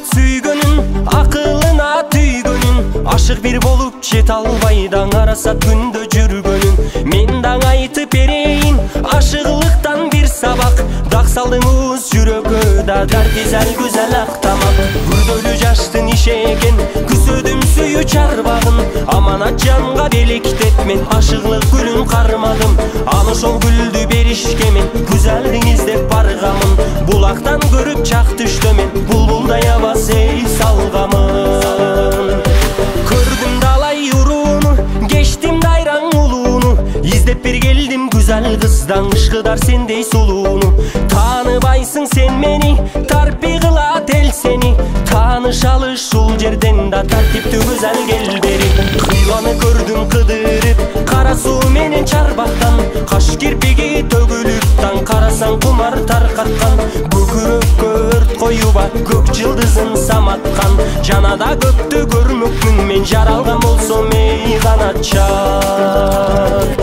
Süygönün, akılına tüygönün, aşık bir bolup jet albaydan arasat günde жүргөнүн. Men daң aytıp bereyin, aşıklıktan bir sabak. Dak saldыңыз жүрөгө da dardizal güzel aktamak. Күрдөлүү жаштын ишеген, күсөдүм сүйүү чарбагын. Аманат жанга белектетмен, ашыклык гүлүн кармадым. Аны ошол гүлдү беришке мен, güzelдиң издеп баргамын. Булактан көрүп чак түштөмен, булбулдай абас эй салгамын. Көрдүм далай урууну, кечтим дайраң улууну. Издеп бир келдим güzel кыздан, ышкыдар сендей сулууну. Тааныбайсың сен мени, тарпи кылат эл сени. Таанышалы ушул жерден да тартиптүү güzel кел бери. Кыйланы көрдүм кыдырып, кара суу менен чарбактан. Каш кирпиги төгүлүп таң, карасаң кумар таркаткан. Көкүрөккө өрт коюба, көк жылдызын саматкан. Жанада көптү көрмөкмүн мен, жаралган болсом эй канатчан.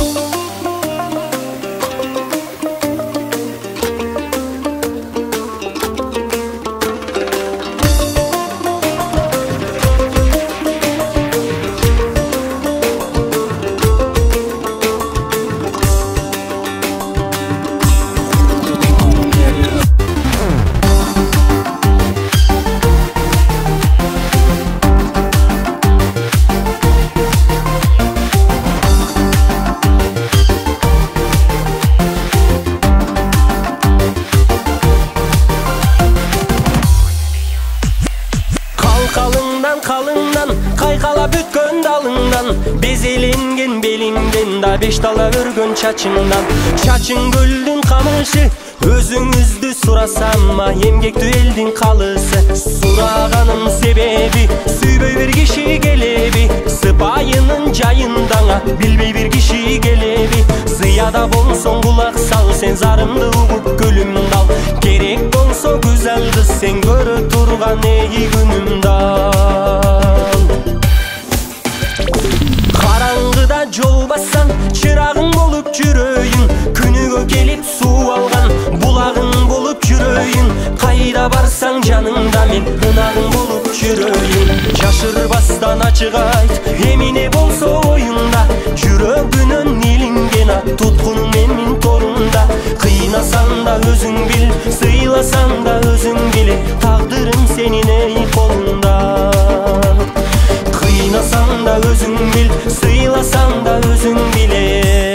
Kalından, kaykala bütkön dalından. Bezelengen belinden da beş dala örgön çaçından. Çaçın güldün kamışı, özüңүздү сурасам, эмгектүү элдин калысы. Сураганын себеби, сүйбөй бир киши келеби. Сыпайынын жайындаңа, билбей бир киши келеби. Зыяда болсоң кулак сал, сен зарымды угуп көлүмдү ал. Керек болсо güzel кыз, сен көрө турган эй күнүмдү ал. Караңгыда жол бассаң, чырагың болуп жүрөйүн. Күнүгө келип суу алган, булагың болуп жүрөйүн. Кайда барсаң жаныңда мен, ынагың болуп жүрөйүн. Жашырбастан ачык айт, эмине болсо оюңда. Жүрөгүнөн илинген ат, туткуну менин торунда. Кыйнасаң да өзүң бил, сыйласаң да өзүң биле. Тагдырың сенин эй колуңда. Кыйнасаң да өзүң бил, сыйласаң да өзүң биле.